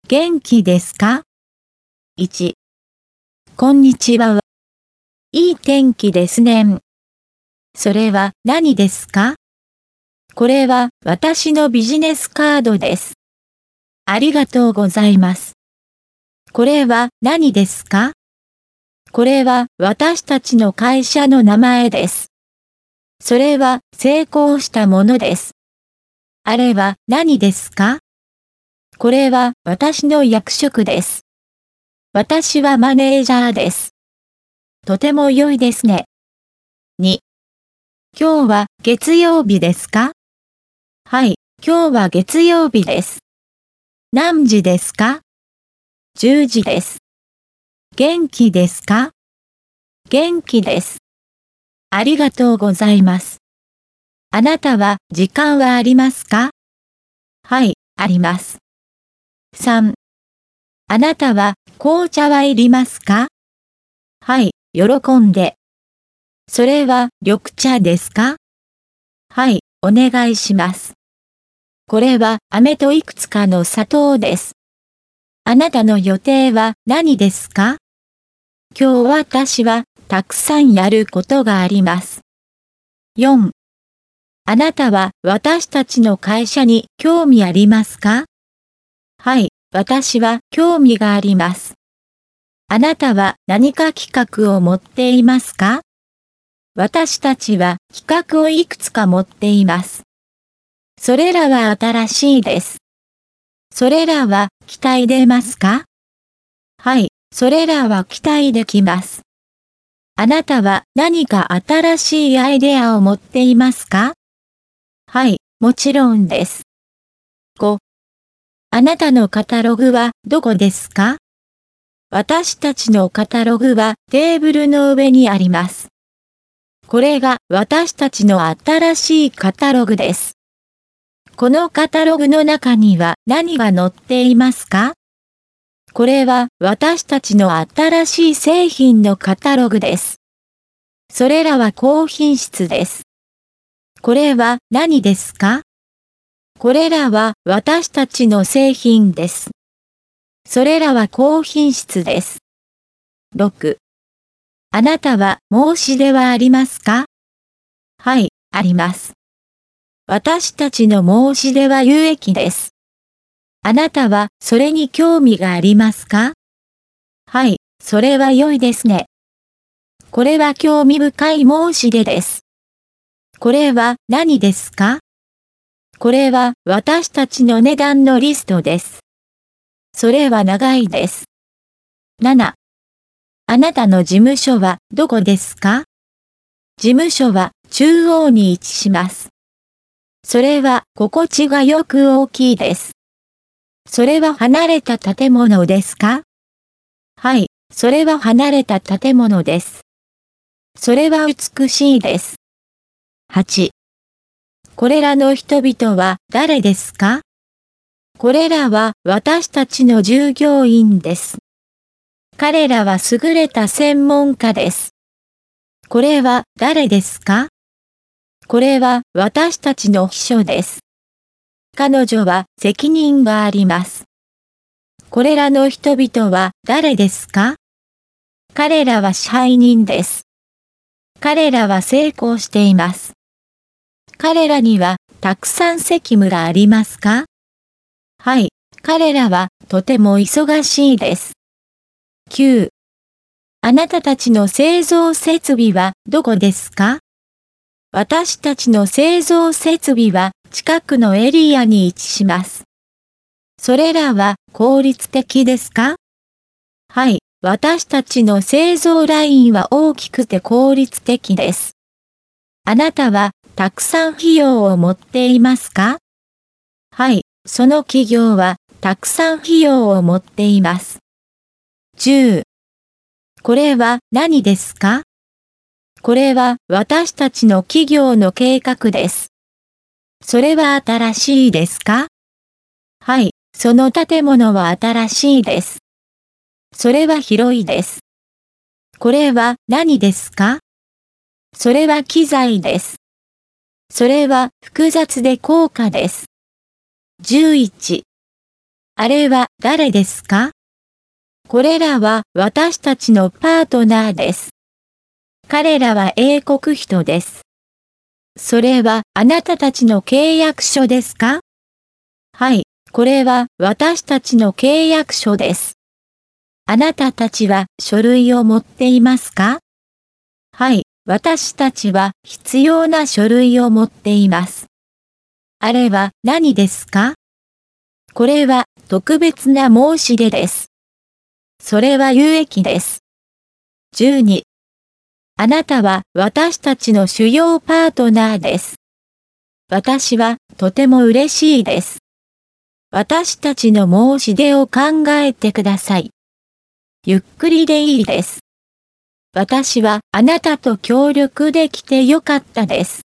元気ですか？ 1、こんにちは。いい天気ですね。それは何ですか？これは私のビジネスカードです。ありがとうございます。これは何ですか？これは私たちの会社の名前です。それは成功したものです。あれは何ですか？これは私の役職です。私はマネージャーです。とても良いですね。2、今日は月曜日ですか？はい、今日は月曜日です。何時ですか？10時です。元気ですか？元気です。ありがとうございます。あなたは時間はありますか？はい、あります。3、あなたは紅茶はいりますか？はい、喜んで。それは緑茶ですか？はい、お願いします。これは飴といくつかの砂糖です。あなたの予定は何ですか？今日私はたくさんやることがあります。4、あなたは私たちの会社に興味ありますか？はい、私は興味があります。あなたは何か企画を持っていますか？私たちは企画をいくつか持っています。それらは新しいです。それらは期待でますか？はい、それらは期待できます。あなたは何か新しいアイデアを持っていますか？はい、もちろんです。5、あなたのカタログはどこですか？私たちのカタログはテーブルの上にあります。これが私たちの新しいカタログです。このカタログの中には何が載っていますか？これは私たちの新しい製品のカタログです。それらは高品質です。これは何ですか？これらは私たちの製品です。それらは高品質です。6、あなたは申し出はありますか？はい、あります。私たちの申し出は有益です。あなたはそれに興味がありますか？はい、それは良いですね。これは興味深い申し出です。これは何ですか？これは私たちの値段のリストです。それは長いです。7、あなたの事務所はどこですか？事務所は中央に位置します。それは心地がよく大きいです。それは離れた建物ですか？はい、それは離れた建物です。それは美しいです。8、これらの人々は誰ですか？これらは私たちの従業員です。彼らは優れた専門家です。これは誰ですか？これは私たちの秘書です。彼女は責任があります。これらの人々は誰ですか？彼らは支配人です。彼らは成功しています。彼らにはたくさん責務がありますか？はい、彼らはとても忙しいです。9、あなたたちの製造設備はどこですか？私たちの製造設備は近くのエリアに位置します。それらは効率的ですか？はい、私たちの製造ラインは大きくて効率的です。あなたはたくさん費用を持っていますか？はい、その企業はたくさん費用を持っています。10、これは何ですか？これは私たちの企業の計画です。それは新しいですか？はい、その建物は新しいです。それは広いです。これは何ですか？それは機材です。それは複雑で高価です。11、 あれは誰ですか？これらは私たちのパートナーです。彼らは英国人です。それはあなたたちの契約書ですか？はい、これは私たちの契約書です。あなたたちは書類を持っていますか？はい、私たちは必要な書類を持っています。あれは何ですか？これは特別な申し出です。それは有益です。12. あなたは私たちの主要パートナーです。私はとても嬉しいです。私たちの申し出を考えてください。ゆっくりでいいです。私はあなたと協力できてよかったです。